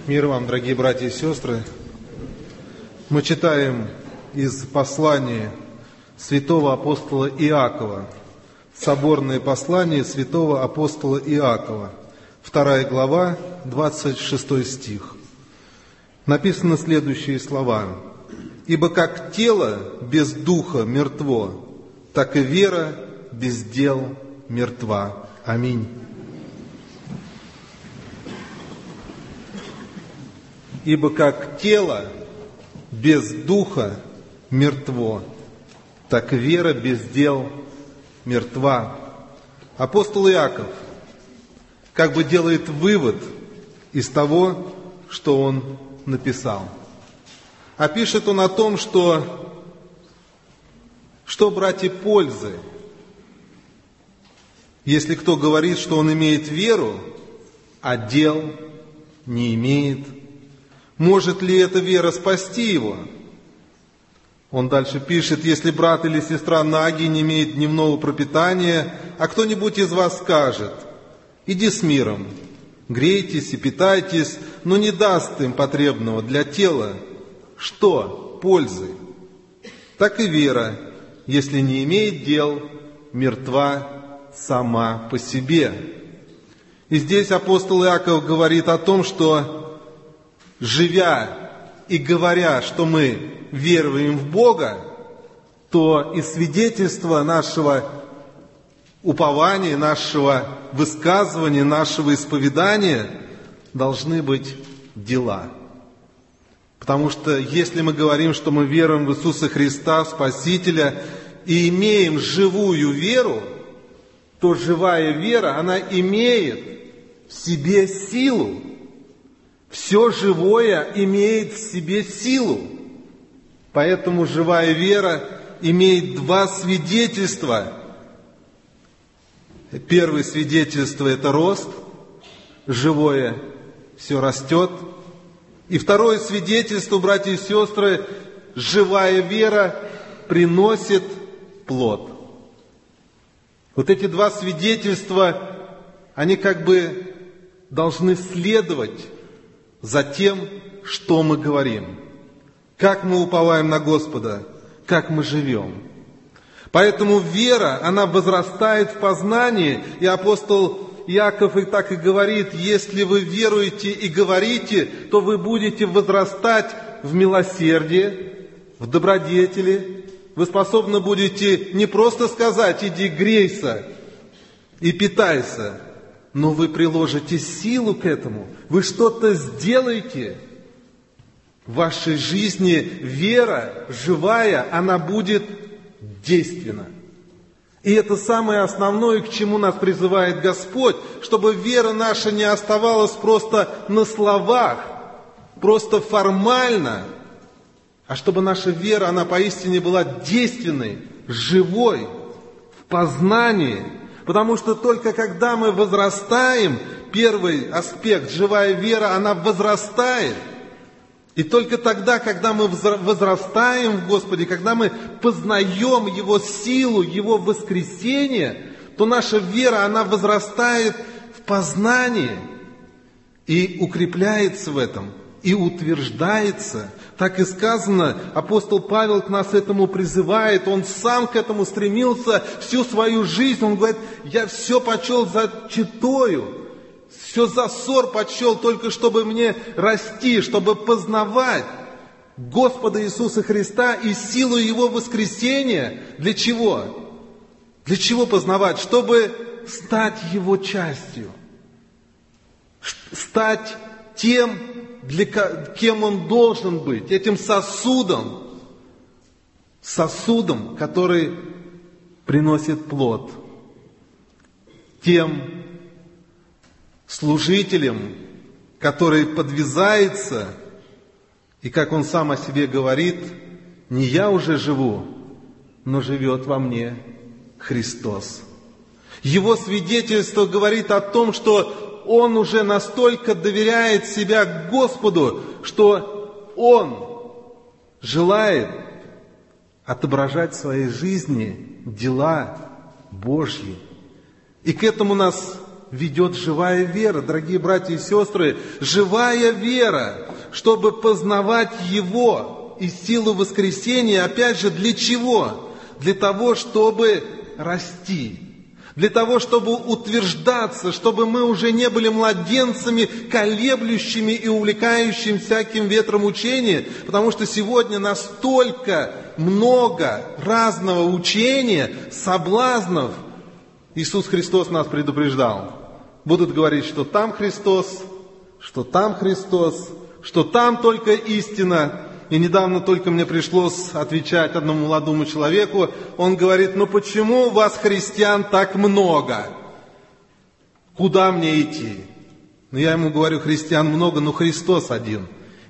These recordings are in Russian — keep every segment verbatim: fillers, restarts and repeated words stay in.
Мир вам, дорогие братья и сестры. Мы читаем из послания святого апостола Иакова, соборное послание святого апостола Иакова, вторая глава, двадцать шестой стих. Написано следующие слова: «Ибо как тело без духа мертво, так и вера без дел мертва». Аминь. Ибо как тело без духа мертво, так вера без дел мертва. Апостол Иаков как бы делает вывод из того, что он написал. А пишет он о том, что, что братья, пользы, если кто говорит, что он имеет веру, а дел не имеет. Может ли эта вера спасти его? Он дальше пишет: если брат или сестра наги, не имеет дневного пропитания, а кто-нибудь из вас скажет: иди с миром, грейтесь и питайтесь, но не даст им потребного для тела, что пользы? Так и вера, если не имеет дел, мертва сама по себе. И здесь апостол Иаков говорит о том, что живя и говоря, что мы веруем в Бога, то и свидетельство нашего упования, нашего высказывания, нашего исповедания должны быть дела. Потому что если мы говорим, что мы веруем в Иисуса Христа, Спасителя, и имеем живую веру, то живая вера, она имеет в себе силу. Все живое имеет в себе силу. Поэтому живая вера имеет два свидетельства. Первое свидетельство – это рост. Живое все растет. И второе свидетельство, братья и сестры, живая вера приносит плод. Вот эти два свидетельства, они как бы должны следовать за тем, что мы говорим, как мы уповаем на Господа, как мы живем. Поэтому вера, она возрастает в познании, и апостол Иаков и так и говорит: если вы веруете и говорите, то вы будете возрастать в милосердии, в добродетели. Вы способны будете не просто сказать: иди грейся и питайся, но вы приложите силу к этому, вы что-то сделаете. В вашей жизни вера живая, она будет действенна. И это самое основное, к чему нас призывает Господь, чтобы вера наша не оставалась просто на словах, просто формально, а чтобы наша вера, она поистине была действенной, живой, в познании. Потому что только когда мы возрастаем, первый аспект, живая вера, она возрастает. И только тогда, когда мы возрастаем в Господе, когда мы познаем Его силу, Его воскресение, то наша вера, она возрастает в познании и укрепляется в этом, и утверждается. Так и сказано, апостол Павел к нас этому призывает, он сам к этому стремился всю свою жизнь. Он говорит: я все почел за читою, все за ссор почел, только чтобы мне расти, чтобы познавать Господа Иисуса Христа и силу Его воскресения. Для чего? Для чего познавать? Чтобы стать Его частью, стать тем, для кем Он должен быть, этим сосудом, сосудом, который приносит плод, тем служителем, который подвязается, и, как Он сам о себе говорит: не я уже живу, но живет во мне Христос. Его свидетельство говорит о том, что он уже настолько доверяет себя Господу, что он желает отображать в своей жизни дела Божьи. И к этому нас ведет живая вера, дорогие братья и сестры, живая вера, чтобы познавать Его и силу воскресения, опять же, для чего? Для того, чтобы расти, для того, чтобы утверждаться, чтобы мы уже не были младенцами, колеблющими и увлекающими всяким ветром учения, потому что сегодня настолько много разного учения, соблазнов. Иисус Христос нас предупреждал. Будут говорить, что там Христос, что там Христос, что там только истина. И недавно только мне пришлось отвечать одному молодому человеку. Он говорит: ну почему у вас, христиан, так много? Куда мне идти? Ну я ему говорю: христиан много, но Христос один.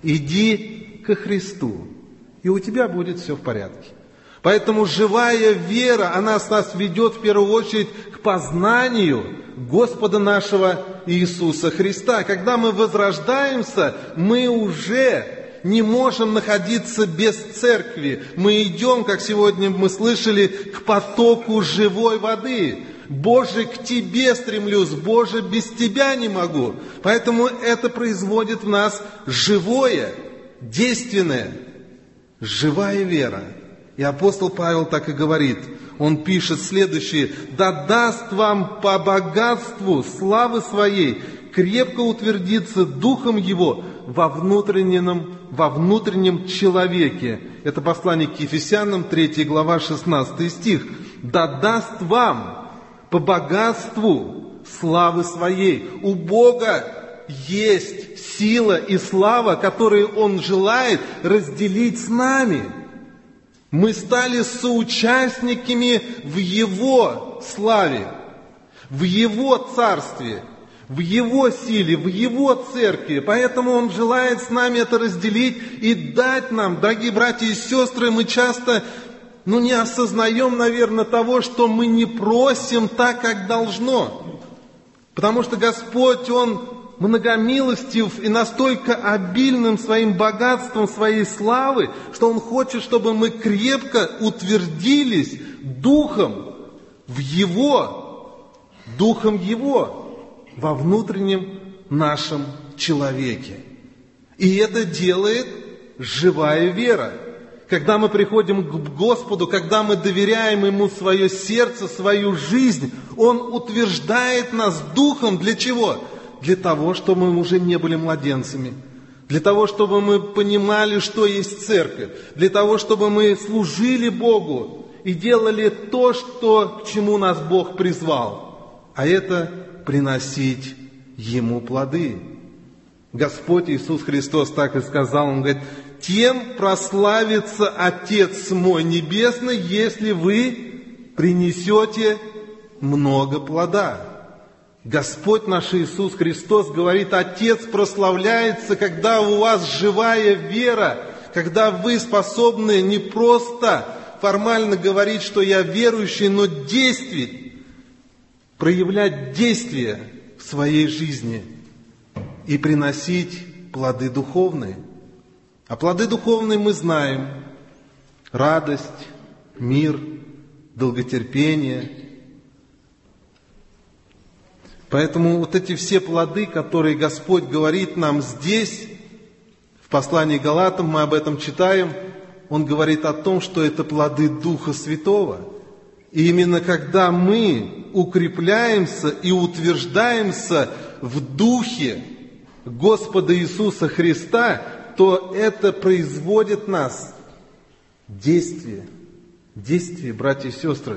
Иди ко Христу, и у тебя будет все в порядке. Поэтому живая вера, она нас ведет в первую очередь к познанию Господа нашего Иисуса Христа. Когда мы возрождаемся, мы уже не можем находиться без церкви. Мы идем, как сегодня мы слышали, к потоку живой воды. Боже, к Тебе стремлюсь, Боже, без Тебя не могу. Поэтому это производит в нас живое, действенное, живая вера. И апостол Павел так и говорит. Он пишет следующее: «Да даст вам по богатству славы Своей крепко утвердиться Духом Его во внутреннем, во внутреннем человеке». Это послание к Ефесянам, третья глава, шестнадцатый стих. «Да даст вам по богатству славы Своей». У Бога есть сила и слава, которые Он желает разделить с нами. Мы стали соучастниками в Его славе, в Его царстве, в Его силе, в Его церкви. Поэтому Он желает с нами это разделить и дать нам. Дорогие братья и сестры, мы часто ну, не осознаем, наверное, того, что мы не просим так, как должно. Потому что Господь, Он многомилостив и настолько обильным своим богатством, своей славы, что Он хочет, чтобы мы крепко утвердились Духом в Его, Духом Его, во внутреннем нашем человеке. И это делает живая вера. Когда мы приходим к Господу, когда мы доверяем Ему свое сердце, свою жизнь, Он утверждает нас Духом для чего? Для того, чтобы мы уже не были младенцами. Для того, чтобы мы понимали, что есть церковь. Для того, чтобы мы служили Богу и делали то, что, к чему нас Бог призвал. А это приносить Ему плоды. Господь Иисус Христос так и сказал. Он говорит: «Тем прославится Отец мой Небесный, если вы принесете много плода». Господь наш Иисус Христос говорит: Отец прославляется, когда у вас живая вера, когда вы способны не просто формально говорить, что я верующий, но действовать, проявлять действия в своей жизни и приносить плоды духовные. А плоды духовные мы знаем: радость, мир, долготерпение. Поэтому вот эти все плоды, которые Господь говорит нам здесь, в послании к Галатам, мы об этом читаем, Он говорит о том, что это плоды Духа Святого. И именно когда мы укрепляемся и утверждаемся в Духе Господа Иисуса Христа, то это производит нас действие. Действие, братья и сестры.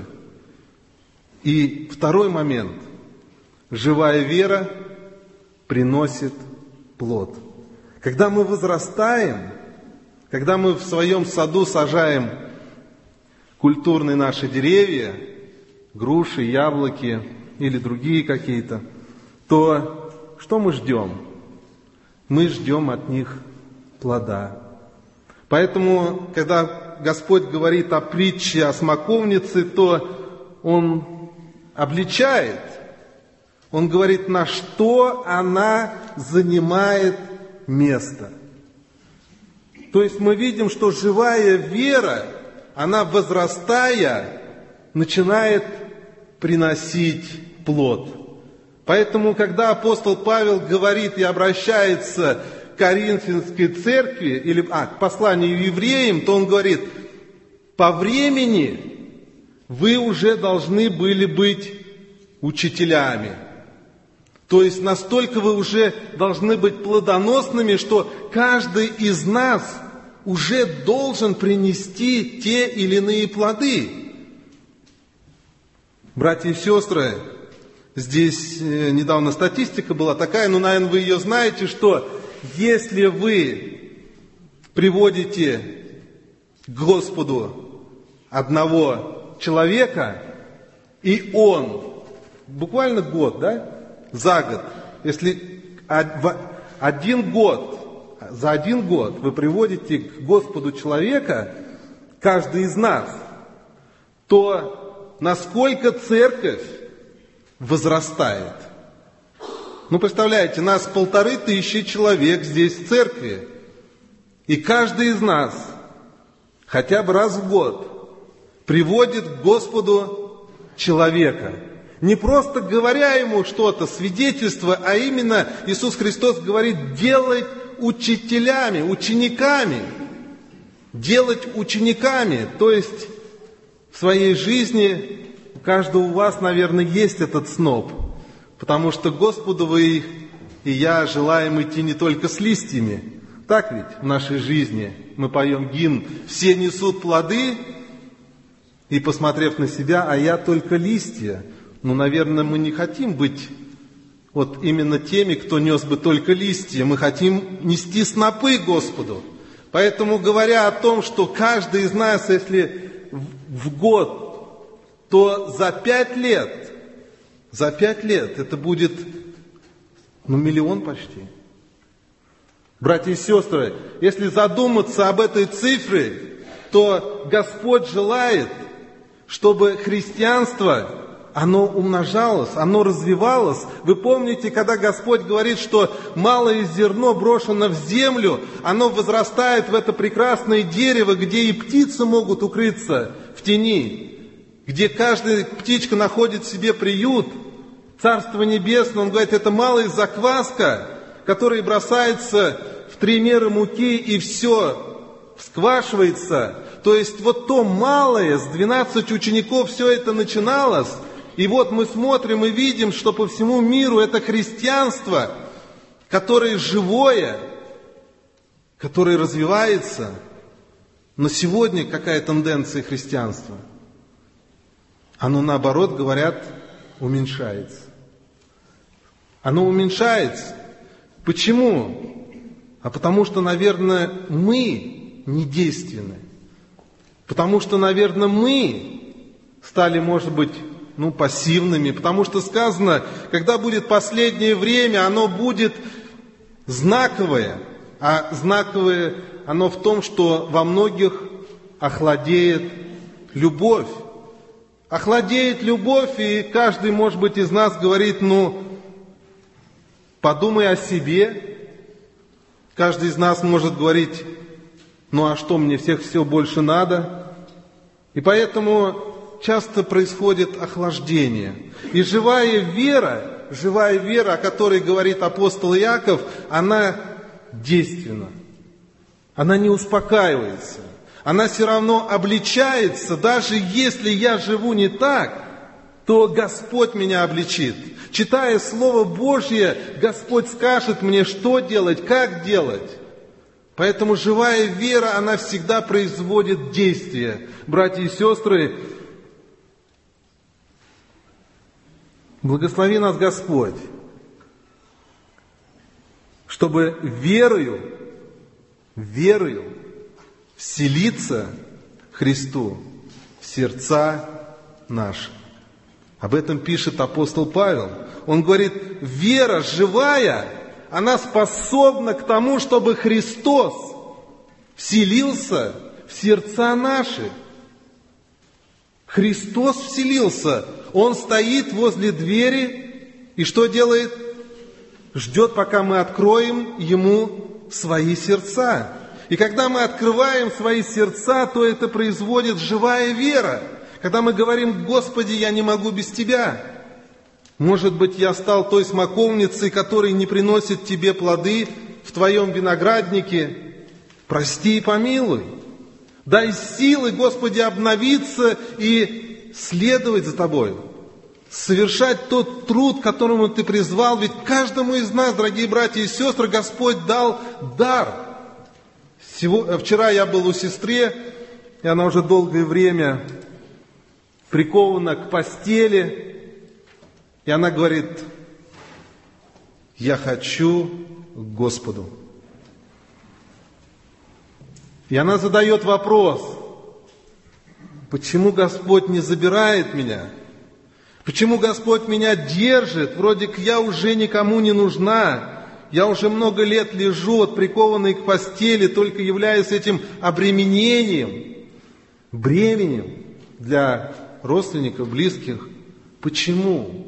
И второй момент. Живая вера приносит плод. Когда мы возрастаем, когда мы в своем саду сажаем культурные наши деревья, груши, яблоки или другие какие-то, то что мы ждем? Мы ждем от них плода. Поэтому, когда Господь говорит о притче о смоковнице, то Он обличает. Он говорит, на что она занимает место. То есть мы видим, что живая вера, она, возрастая, начинает приносить плод. Поэтому, когда апостол Павел говорит и обращается к Коринфянской церкви, или а, к посланию евреям, то он говорит: по времени вы уже должны были быть учителями. То есть настолько вы уже должны быть плодоносными, что каждый из нас уже должен принести те или иные плоды. Братья и сестры, здесь недавно статистика была такая, ну, наверное, вы ее знаете, что если вы приводите к Господу одного человека, и он, буквально год, да, за год, если один год, за один год вы приводите к Господу человека, каждый из нас, то насколько церковь возрастает? Ну, представляете, нас полторы тысячи человек здесь в церкви, и каждый из нас хотя бы раз в год приводит к Господу человека. Не просто говоря ему что-то, свидетельство, а именно Иисус Христос говорит: делать учителями, учениками. Делать учениками. То есть в своей жизни у каждого у вас, наверное, есть этот сноп. Потому что Господу вы и я желаем идти не только с листьями. Так ведь в нашей жизни мы поем гимн: все несут плоды, и, посмотрев на себя, а я только листья. Ну, наверное, мы не хотим быть вот именно теми, кто нес бы только листья. Мы хотим нести снопы Господу. Поэтому, говоря о том, что каждый из нас, если в год, то за пять лет, за пять лет это будет, ну, миллион почти. Братья и сестры, если задуматься об этой цифре, то Господь желает, чтобы христианство, оно умножалось, оно развивалось. Вы помните, когда Господь говорит, что малое зерно брошено в землю, оно возрастает в это прекрасное дерево, где и птицы могут укрыться в тени, где каждая птичка находит себе приют. Царство Небесное, Он говорит, это малая закваска, которая бросается в три меры муки, и все всквашивается. То есть вот то малое, с двенадцати учеников все это начиналось. И вот мы смотрим и видим, что по всему миру это христианство, которое живое, которое развивается. Но сегодня какая тенденция христианства? Оно, наоборот, говорят, уменьшается. Оно уменьшается. Почему? А потому что, наверное, мы недейственны. Потому что, наверное, мы стали, может быть, ну, пассивными. Потому что сказано, когда будет последнее время, оно будет знаковое. А знаковое оно в том, что во многих охладеет любовь. Охладеет любовь, и каждый, может быть, из нас говорит, ну, подумай о себе. Каждый из нас может говорить, ну, а что, мне всех все больше надо? И поэтому часто происходит охлаждение. И живая вера, живая вера, о которой говорит апостол Иаков, она действенна. Она не успокаивается. Она все равно обличается. Даже если я живу не так, то Господь меня обличит. Читая Слово Божье, Господь скажет мне, что делать, как делать. Поэтому живая вера, она всегда производит действие. Братья и сестры, благослови нас Господь, чтобы верою, верою вселиться Христу в сердца наши. Об этом пишет апостол Павел. Он говорит, вера живая, она способна к тому, чтобы Христос вселился в сердца наши. Христос вселился. Он стоит возле двери и что делает? Ждет, пока мы откроем Ему свои сердца. И когда мы открываем свои сердца, то это производит живая вера. Когда мы говорим, Господи, я не могу без Тебя. Может быть, я стал той смоковницей, которая не приносит тебе плоды в твоем винограднике. Прости и помилуй. Дай силы, Господи, обновиться и следовать за Тобой. Совершать тот труд, к которому Ты призвал. Ведь каждому из нас, дорогие братья и сестры, Господь дал дар. Всего, вчера я был у сестры, и она уже долгое время прикована к постели. И она говорит: я хочу к Господу. И она задает вопрос: почему Господь не забирает меня? Почему Господь меня держит? Вроде как я уже никому не нужна. Я уже много лет лежу, вот, прикованный к постели, только являюсь этим обременением, бременем для родственников, близких. Почему?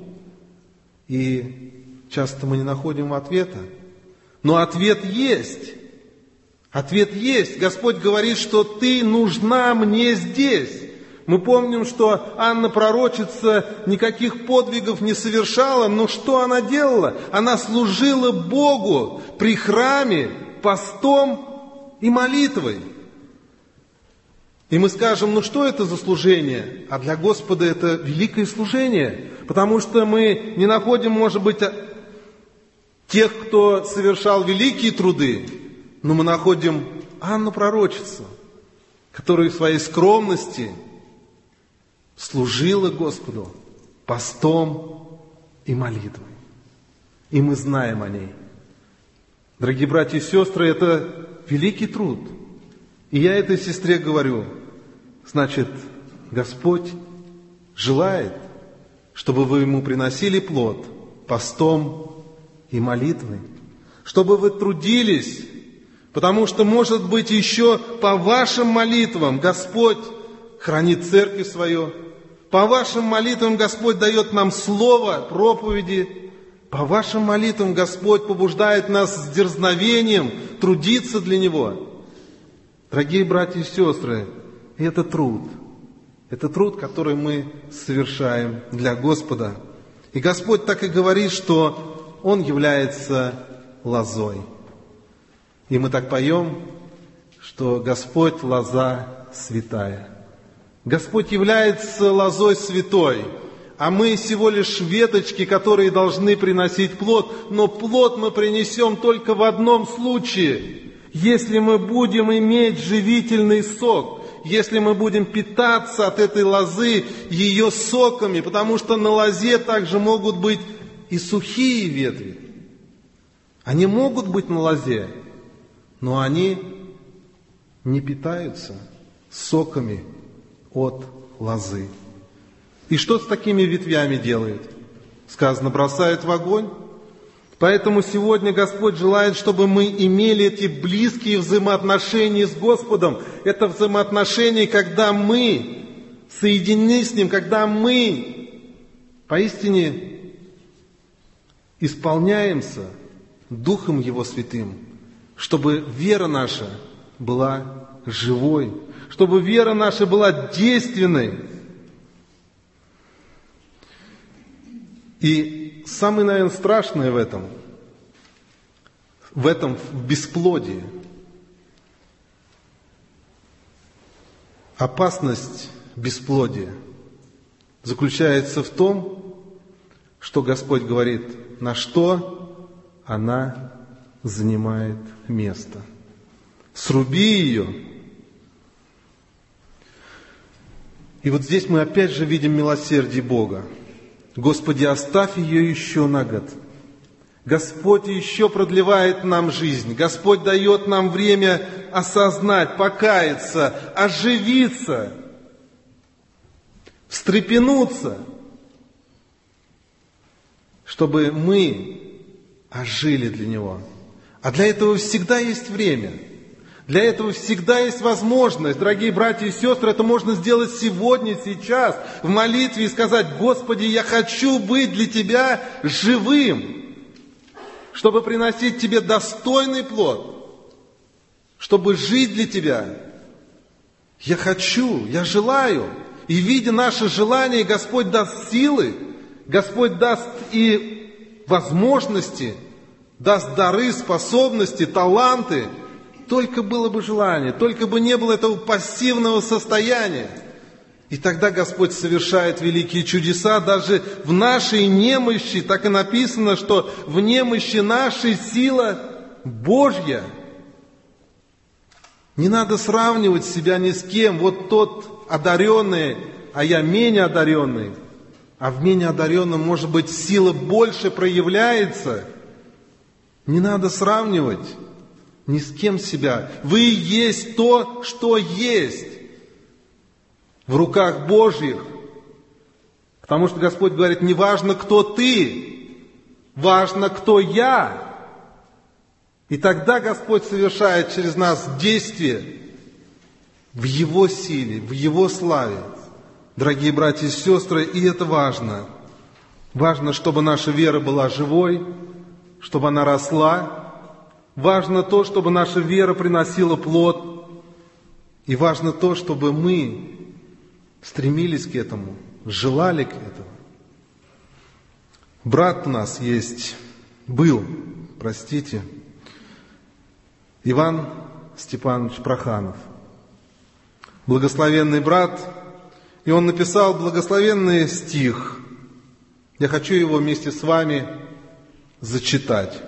И часто мы не находим ответа. Но ответ есть. Ответ есть. Господь говорит, что ты нужна мне здесь. Мы помним, что Анна пророчица никаких подвигов не совершала, но что она делала? Она служила Богу при храме постом и молитвой. И мы скажем: ну что это за служение? А для Господа это великое служение, потому что мы не находим, может быть, тех, кто совершал великие труды, но мы находим Анну пророчицу, которая в своей скромности служила Господу постом и молитвой. И мы знаем о ней. Дорогие братья и сестры, это великий труд. И я этой сестре говорю: значит, Господь желает, чтобы вы Ему приносили плод постом и молитвой, чтобы вы трудились, потому что, может быть, еще по вашим молитвам Господь хранит церковь свою, по вашим молитвам Господь дает нам слово, проповеди, по вашим молитвам Господь побуждает нас с дерзновением трудиться для Него. Дорогие братья и сестры, это труд. Это труд, который мы совершаем для Господа. И Господь так и говорит, что Он является лозой. И мы так поем, что Господь лоза святая. Господь является лозой святой, а мы всего лишь веточки, которые должны приносить плод. Но плод мы принесем только в одном случае: если мы будем иметь живительный сок, если мы будем питаться от этой лозы ее соками, потому что на лозе также могут быть и сухие ветви. Они могут быть на лозе, но они не питаются соками от лозы. И что с такими ветвями делает? Сказано, бросает в огонь. Поэтому сегодня Господь желает, чтобы мы имели эти близкие взаимоотношения с Господом. Это взаимоотношения, когда мы соединены с Ним, когда мы поистине исполняемся Духом Его Святым, чтобы вера наша была живой, чтобы вера наша была действенной. И самое, наверное, страшное в этом, в этом в бесплодии, опасность бесплодия заключается в том, что Господь говорит, на что она занимает место. Сруби ее. И вот здесь мы опять же видим милосердие Бога. Господи, оставь ее еще на год. Господь еще продлевает нам жизнь. Господь дает нам время осознать, покаяться, оживиться, встрепенуться, чтобы мы ожили для Него. А для этого всегда есть время. Для этого всегда есть возможность. Дорогие братья и сестры, это можно сделать сегодня, сейчас, в молитве и сказать: Господи, я хочу быть для Тебя живым, чтобы приносить Тебе достойный плод, чтобы жить для Тебя. Я хочу, я желаю. И видя наше желание, Господь даст силы, Господь даст и возможности, даст дары, способности, таланты. Только было бы желание, только бы не было этого пассивного состояния. И тогда Господь совершает великие чудеса даже в нашей немощи. Так и написано, что в немощи нашей сила Божья. Не надо сравнивать себя ни с кем. Вот тот одаренный, а я менее одаренный. А в менее одаренном, может быть, сила больше проявляется. Не надо сравнивать ни с кем себя. Вы есть то, что есть в руках Божьих. Потому что Господь говорит, не важно, кто ты, важно, кто я. И тогда Господь совершает через нас действие в Его силе, в Его славе. Дорогие братья и сестры, и это важно. Важно, чтобы наша вера была живой, чтобы она росла. Важно то, чтобы наша вера приносила плод. И важно то, чтобы мы стремились к этому, желали к этому. Брат у нас есть, был, простите, Иван Степанович Проханов. Благословенный брат, и он написал благословенный стих. Я хочу его вместе с вами зачитать.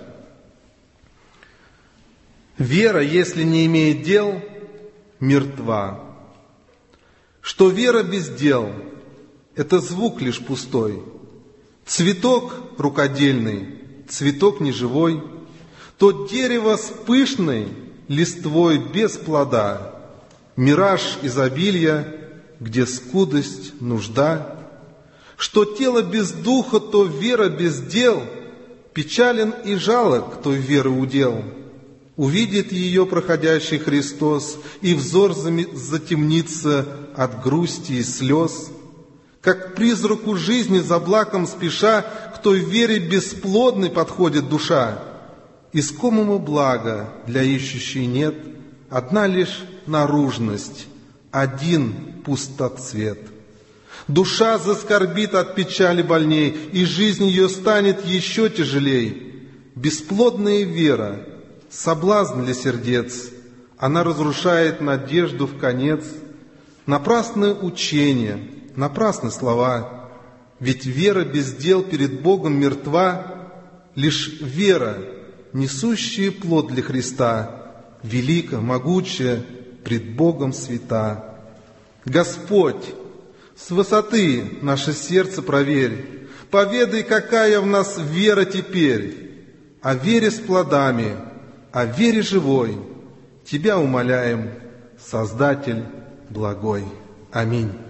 «Вера, если не имеет дел, мертва. Что вера без дел – это звук лишь пустой. Цветок рукодельный, цветок неживой. То дерево с пышной листвой без плода, мираж изобилия, где скудость, нужда. Что тело без духа, то вера без дел, печален и жалок, кто веры удел. Увидит ее проходящий Христос, и взор затемнится от грусти и слез. Как к призраку жизни за блаком спеша, к той вере бесплодной подходит душа. Искомого блага для ищущей нет, одна лишь наружность, один пустоцвет. Душа заскорбит от печали больней, и жизнь ее станет еще тяжелей. Бесплодная вера — соблазн для сердец, она разрушает надежду в конец. Напрасное учение, напрасны слова, ведь вера без дел перед Богом мертва. Лишь вера, несущая плод для Христа, велика, могучая, пред Богом свята. Господь, с высоты наше сердце проверь, поведай, какая в нас вера теперь. О вере с плодами, о вере живой, Тебя умоляем, Создатель благой. Аминь.